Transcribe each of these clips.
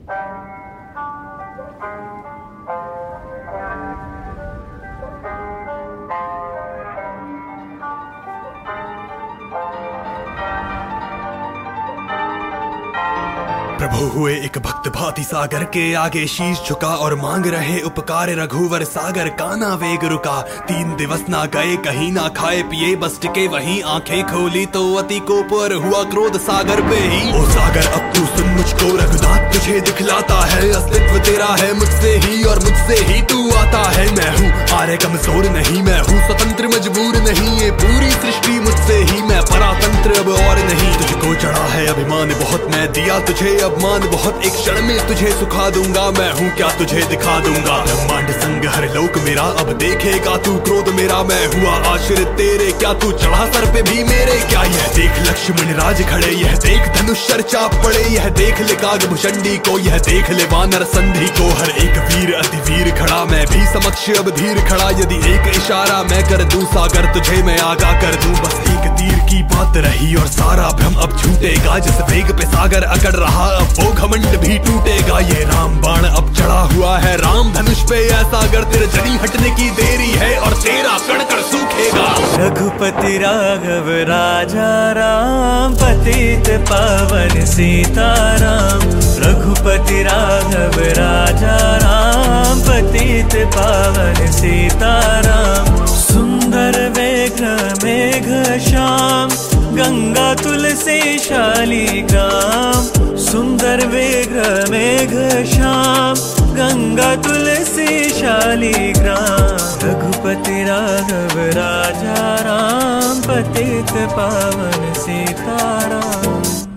प्रभु हुए एक भक्त भांति सागर के आगे शीश झुका और मांग रहे उपकार रघुवर सागर काना वेग रुका। 3 दिवस ना गए कहीं ना खाए पिए बस टिके वहीं आंखें खोली तो अति को पर हुआ क्रोध सागर पे ही। ओ सागर अब तू सुन मुझको रघुनाथ तुझे दिखलाता है अस्तित्व तेरा है मुझसे ही और मुझसे ही तू आता है। मैं हूँ आर्य कमजोर नहीं मैं हूँ स्वतंत्र मजबूर नहीं ये पूरी सृष्टि मुझसे ही मैं परातंत्र अब और नहीं। तुझको चढ़ा है अभिमान बहुत मैं दिया तुझे मान बहुत एक क्षण में तुझे सुखा दूंगा। मैं हूँ क्या तुझे दिखा दूंगा ब्रह्मांड संग हर लोक मेरा अब देखेगा तू क्रोध मेरा। मैं हुआ आश्रित तेरे क्या तू चढ़ा सर पे भी मेरे क्या। यह देख लक्ष्मण राज खड़े यह देख धनुष चाप पड़े यह देख ले कागभूषणी को यह देख ले वानर संधि को। हर एक वीर अति वीर खड़ा मैं भी समक्ष अब धीर खड़ा। यदि एक इशारा मैं कर दूं सागर तुझे मैं आगा कर दूं। बस एक तीर की बात रही और सारा भ्रम अब छूटेगा। जिस वेग पे सागर अकड़ रहा अब वो घमंड भी टूटेगा। ये राम बाण अब चढ़ा हुआ है राम धनुष पे ऐसा अगर तेरे जनी हटने की देरी है और तेरा कणकण सूखेगा। रघुपति राघव राजा राम पतित पावन सीताराम। रघुपति राघव राजा राम पतित पावन सीताराम। सुंदर विग्रह मेघ श्याम गंगा तुलसी शालिग्राम। सुंदर विग्रह मेघ श्याम गंगा तुलसी शालिग्राम। रघुपति राघव राजा राम पतित पावन सीताराम।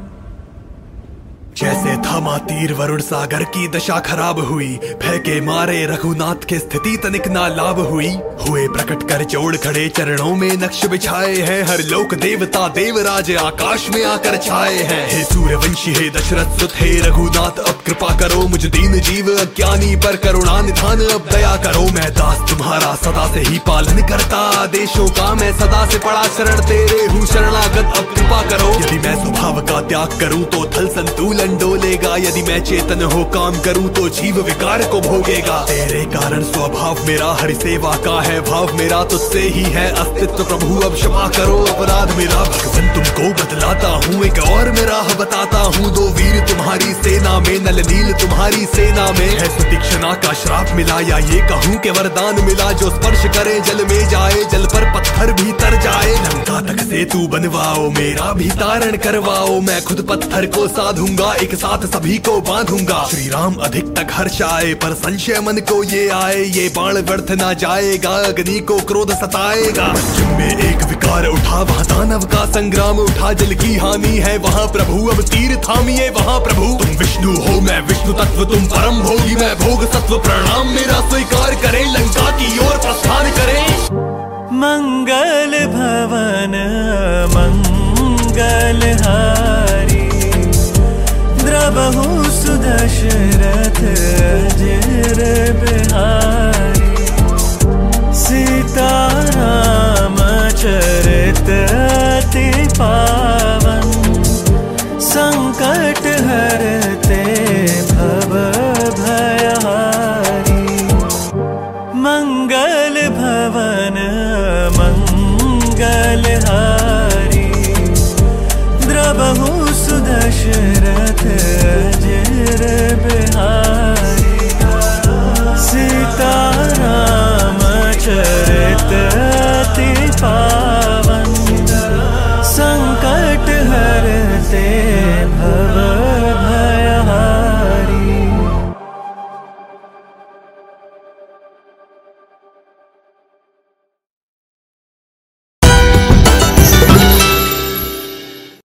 जैसे थामा तीर वरुण सागर की दशा खराब हुई फेंके मारे रघुनाथ के स्थिति तनिक ना लाभ हुई। हुए प्रकट कर जोड़ खड़े चरणों में नक्श बिछाए हैं हर लोक देवता देवराज आकाश में आकर छाए हैं। हे सूर्यवंशी हे दशरथ सुत हे रघुनाथ अब कृपा करो मुझ दीन जीव अज्ञानी पर करुणा निधान अब दया करो। मैं दास तुम्हारा सदा से ही पालन करता आदेशों का मैं सदा से पड़ा शरण तेरे हूँ शरणागत अब कृपा करो। यदि मैं स्वभाव का त्याग करूँ तो थल संतुलन डोलेगा। यदि मैं चेतन हो काम करूं तो जीव विकार को भोगेगा। तेरे कारण स्वभाव मेरा हरि सेवा का है भाव मेरा तुझसे ही है अस्तित्व प्रभु अब क्षमा करो अपराध मेरा। भगवान तुमको बतलाता हूँ एक और मेरा बताता हूँ। 2 वीर तुम्हारी सेना में नल नील तुम्हारी सेना में है। सुतीक्ष्णा का श्राप मिला या ये कहूँ के वरदान मिला। जो स्पर्श करे जल में जाए जल पर पत्थर भी तर जाए। लंका तक से तू बनवाओ मेरा भी तारण करवाओ। मैं खुद पत्थर को साधूंगा एक साथ सभी को बांधूंगा। श्री राम अधिक तक हर्ष आए पर संशय मन को ये आए ये बाण व्यर्थ ना जाएगा अग्नि को क्रोध सताएगा। पश्चिम में एक विकार उठा वहाँ दानव का संग्राम उठा। जल की हानि है वहाँ प्रभु अब तीर थामिए वहाँ प्रभु। तुम विष्णु हो मैं विष्णु तत्व तुम परम भोगी मैं भोग सत्व। प्रणाम मेरा स्वीकार करें लंका की ओर प्रस्थान करें। मंगल भवन मंगल हारी द्रबहु सुदशरथ अजर बिहारी। सीताराम चरित